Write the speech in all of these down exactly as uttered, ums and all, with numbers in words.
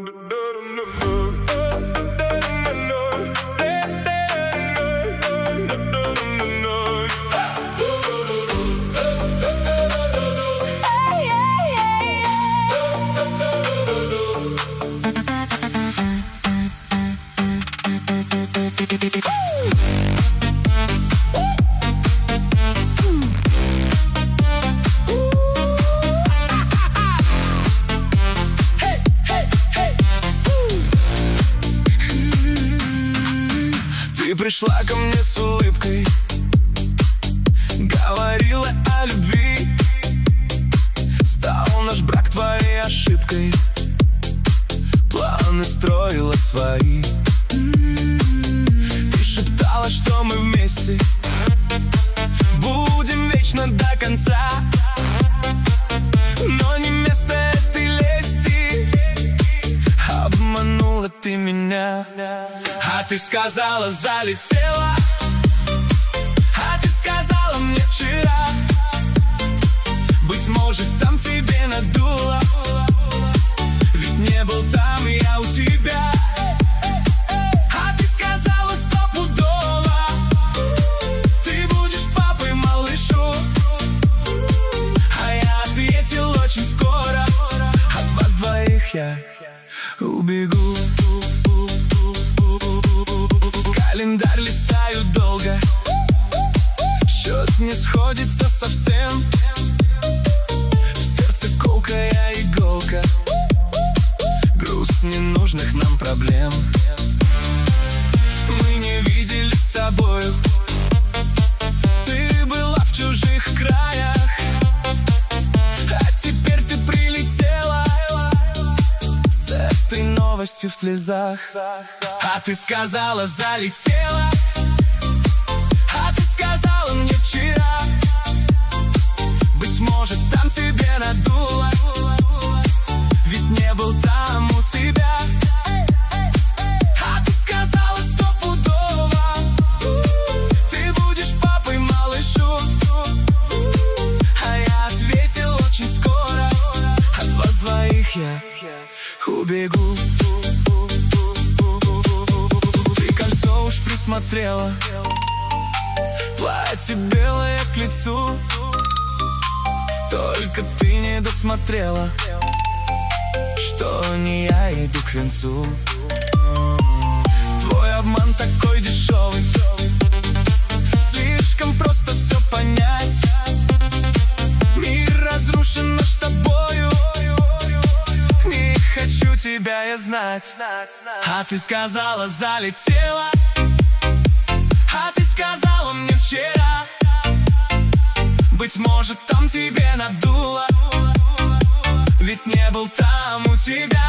Ты пришла ко мне с улыбкой, говорила о любви. Стал наш брак твоей ошибкой, планы строила свои. Ты шептала, что мы вместе будем вечно до конца, но не место этой лести, обманула ты меня. А ты сказала, залетела, а ты сказала мне вчера, быть может, там тебе надуло, ведь не был там я у тебя. А ты сказала стопудово, ты будешь папой малышу, а я ответил очень скоро, от вас двоих я убегу. Календарь листаю долго, счет не сходится совсем, в сердце колкая иголка, груз ненужных нам проблем. Мы не виделись с тобою, ты была в чужих краях, а теперь ты прилетела с этой новостью в слезах. А ты сказала, залетела, а ты сказала мне вчера, быть может, там тебе надуло, ведь не был там у тебя. А ты сказала стопудово, ты будешь папой малышу, а я ответил очень скоро, от вас двоих я убегу. Уж присмотрела, платье белое к лицу, только ты не досмотрела, что не я иду к венцу. Твой обман такой дешевый, слишком просто все понять. Мир разрушен наш тобою, не хочу тебя я знать. А ты сказала, залетела, а ты сказала мне вчера, быть может, там тебе надуло, ведь не был там у тебя.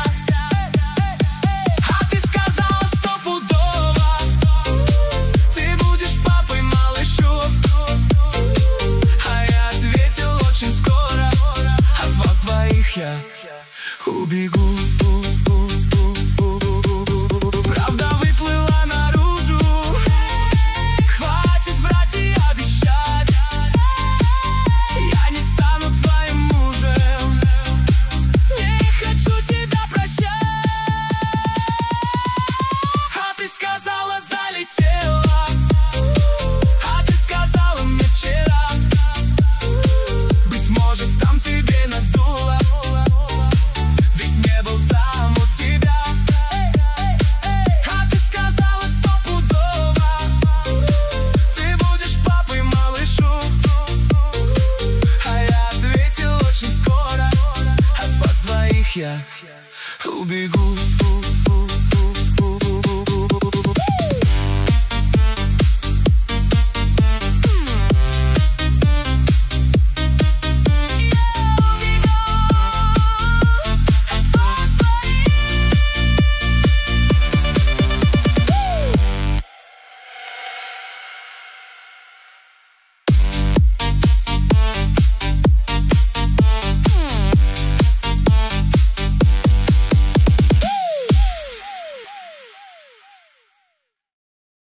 А ты сказала стопудово, ты будешь папой малышу, а я ответил очень скоро, от вас двоих я убегу. Правда выплыла наружу, хватит врать и обещать, я не стану твоим мужем, не хочу тебя прощать. А ты сказала, залетела, а ты сказала мне вчера, быть может, там тебе надуло, ведь не был там у тебя. А ты сказала стопудово, ты будешь папой малышу, а я ответил очень скоро, от вас двоих я убегу.